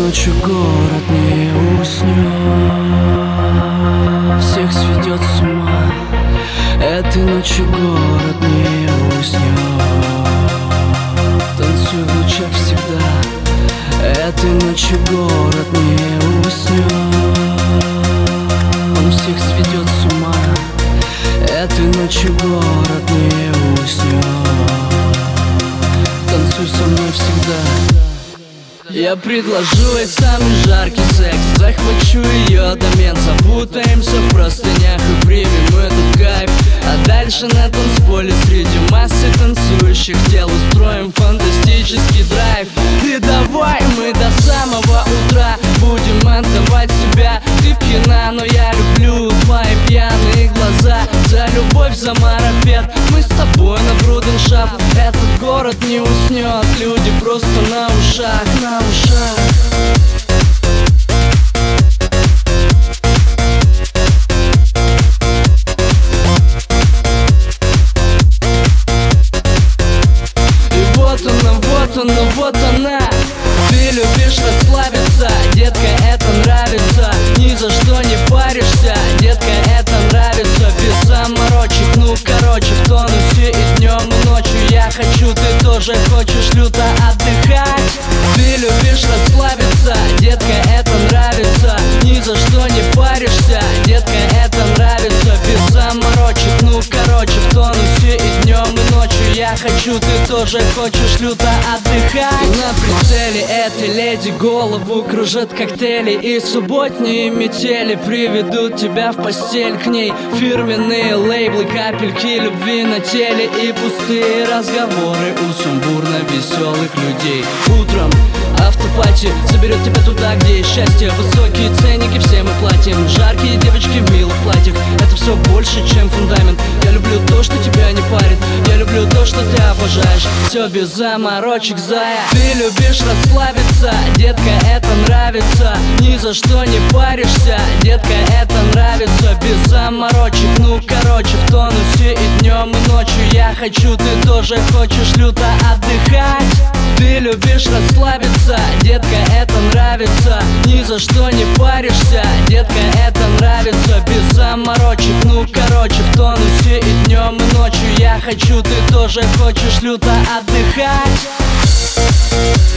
ночью город не уснет, всех сведет с ума. Этой ночью город не уснет, танцуй в лучах всегда. Этой ночью город не уснет, он всех сведет с ума. Этой ночью город не уснет, танцуй со мной всегда. Я предложу ей самый жаркий секс, захвачу ее домен, запутаемся в простынях и примем этот кайф. А дальше на танцполе среди массы танцующих тел устроим фантастический драйв. И давай мы до самого утра будем отдавать себя. Ты пьяна, но я люблю твои пьяные глаза. За любовь, за марафет, мы с тобой на брудершафт. Этот город не уснет, люди просто на ушах, на ушах. Вот она, ты любишь расслабиться, детка, это нравится. Ни за что не паришься, детка, это нравится. Без заморочек, ну короче, в тонусе и днем, и ночью. Я хочу, ты тоже хочешь люто отдыхать. Ты любишь расслабиться, детка, это нравится. Ни за что не паришься, детка, это нравится. Без заморочек, ну короче, в тонусе и днем, и ночью. Я хочу, ты тоже хочешь люто отдыхать. Ты на прицеле этой леди, голову кружат коктейли, и субботние метели приведут тебя в постель к ней. Фирменные лейблы, капельки любви на теле и пустые разговоры у сумбурно веселых людей. Утром автопати заберет тебя туда, где есть счастье. Высокие ценники, все мы платим. Жаркие девочки в милых платьях, это все больше, чем фундамент. Я люблю то, что тебя не парит, я люблю то, что ты обожаешь. Все без заморочек, зая. Ты любишь расслабиться, детка, это нравится. Ни за что не паришься, детка, это нравится. Без заморочек, ну короче, в тонусе и днем, и ночью. Я хочу, ты тоже хочешь люто отдыхать. Ты любишь расслабиться, детка, это нравится. Ни за что не паришься, детка, это нравится. Без заморочек, ну короче, в тонусе и днем, и ночью. Я хочу, ты тоже хочешь люто отдыхать.